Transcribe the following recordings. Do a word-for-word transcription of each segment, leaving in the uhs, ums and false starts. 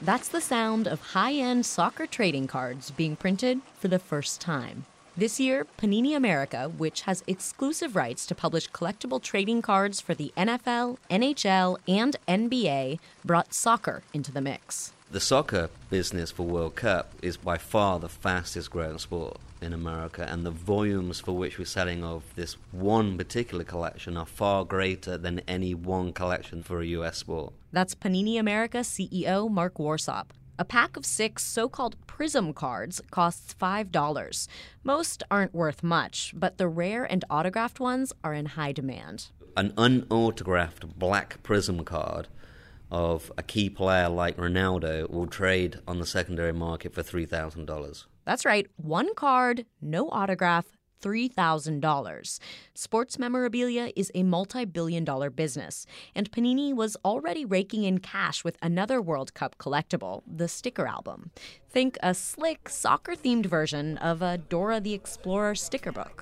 That's the sound of high-end soccer trading cards being printed for the first time. This year, Panini America, which has exclusive rights to publish collectible trading cards for the N F L, N H L, and N B A, brought soccer into the mix. The soccer business for World Cup is by far the fastest growing sport in America, and the volumes for which we're selling of this one particular collection are far greater than any one collection for a U S sport. That's Panini America C E O Mark Warsop. A pack of six so-called Prism cards costs five dollars. Most aren't worth much, but the rare and autographed ones are in high demand. An unautographed black Prism card of a key player like Ronaldo will trade on the secondary market for three thousand dollars. That's right, one card, no autograph, three thousand dollars. Sports memorabilia is a multi-billion dollar business, and Panini was already raking in cash with another World Cup collectible, the sticker album. Think a slick, soccer-themed version of a Dora the Explorer sticker book.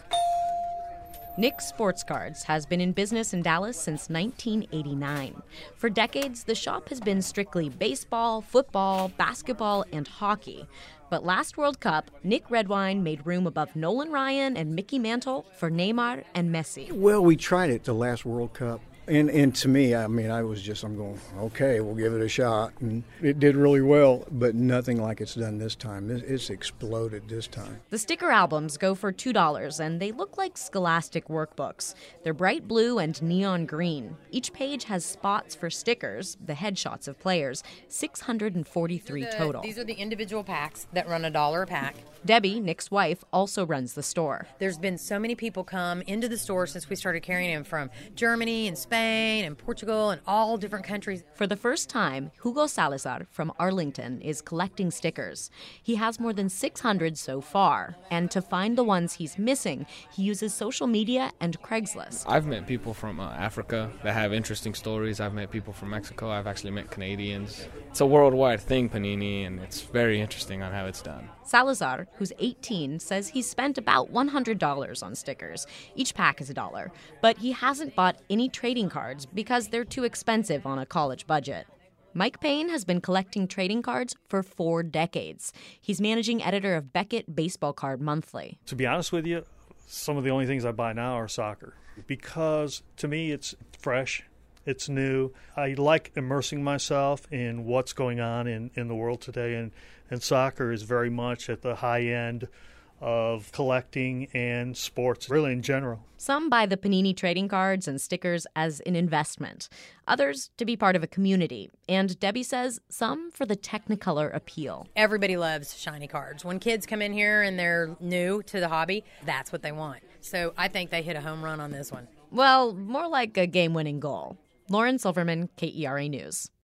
Nick's Sports Cards has been in business in Dallas since nineteen eighty-nine. For decades, the shop has been strictly baseball, football, basketball, and hockey. But last World Cup, Nick Redwine made room above Nolan Ryan and Mickey Mantle for Neymar and Messi. Well, we tried it the last World Cup. And and to me, I mean, I was just, I'm going, okay, we'll give it a shot. And it did really well, but nothing like it's done this time. It's, it's exploded this time. The sticker albums go for two dollars, and they look like Scholastic workbooks. They're bright blue and neon green. Each page has spots for stickers, the headshots of players, six hundred forty-three the, total. These are the individual packs that run a dollar a pack. Debbie, Nick's wife, also runs the store. There's been so many people come into the store since we started carrying them from Germany and Spain and Portugal and all different countries. For the first time, Hugo Salazar from Arlington is collecting stickers. He has more than six hundred so far, and to find the ones he's missing, he uses social media and Craigslist. I've met people from uh, Africa that have interesting stories. I've met people from Mexico. I've actually met Canadians. It's a worldwide thing, Panini, and it's very interesting on how it's done. Salazar, who's eighteen, says he's spent about one hundred dollars on stickers. Each pack is a dollar. But he hasn't bought any trading cards because they're too expensive on a college budget. Mike Payne has been collecting trading cards for four decades. He's managing editor of Beckett Baseball Card Monthly. To be honest with you, some of the only things I buy now are soccer because to me it's fresh. It's new. I like immersing myself in what's going on in, in the world today, and, and soccer is very much at the high end of collecting and sports, really in general. Some buy the Panini trading cards and stickers as an investment, others to be part of a community, and Debbie says some for the Technicolor appeal. Everybody loves shiny cards. When kids come in here and they're new to the hobby, that's what they want. So I think they hit a home run on this one. Well, more like a game-winning goal. Lauren Silverman, K E R A News.